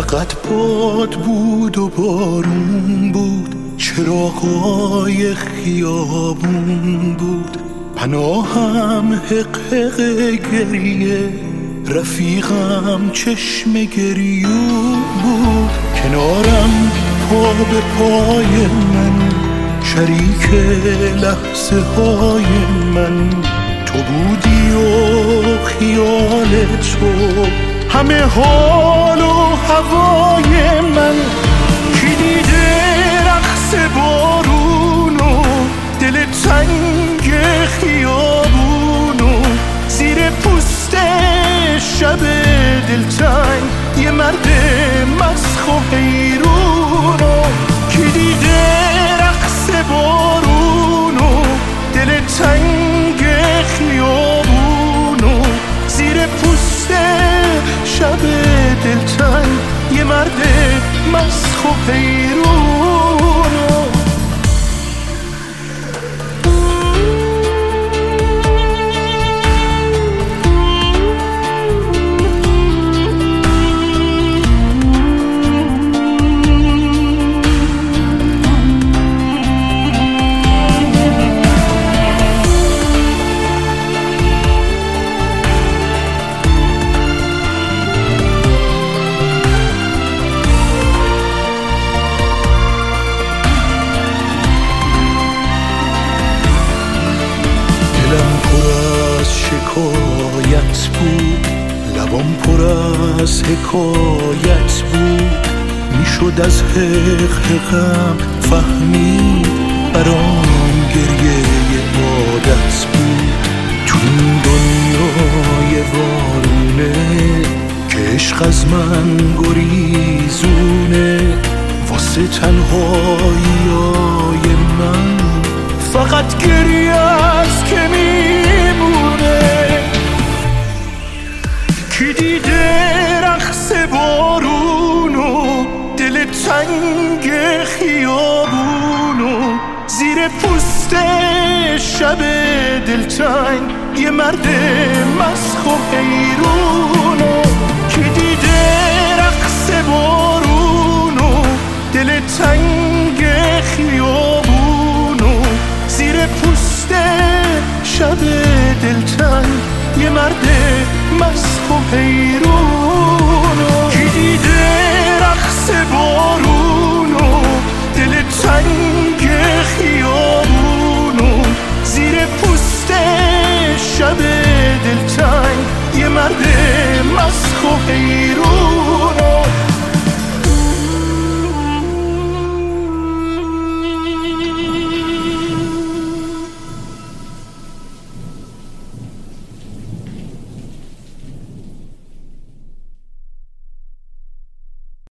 فقط باد بود و بارون بود، چراغای خیابون بود، پناهم حق گریه، رفیقم چشم گریون بود. کنارم پا به پای من، شریک لحظه های من، تو بودی و خیال تو همه حال و هوای من. کی دیده رقص بارونو، دل تنگ خیابونو، زیر پوست شب دلتنگ یه مرد مسخ و حیرونو. کی دیده رقص بارونو، دل تنگ خیابونو، زیر پوست شب دلتنگ یه مرد مسخ و حیرونو. دلم پر از شکایت بود، لبام پر از حکایت بود، میشد از حقم فهمید برام گریه عادت بود. تو این دنیای وارونه که عشق از من گریزونه، واسه تنهاییای من فقط گریه است که میمونه. کی دیده رقص بارونو، دل تنگ خیابونو، زیر پوست شب دلتنگ یه مرد مسخ و حیرونو. کی دیده رقص بارونو، دل تنگ خیابونو، زیر پوست شب دلتنگ یه مرد مسخ و حیرونو. کی دیده رقص بارونو، دل تنگ خیابونو، زیر پوست شب دلتنگ یه مرد مسخ و حیرونو.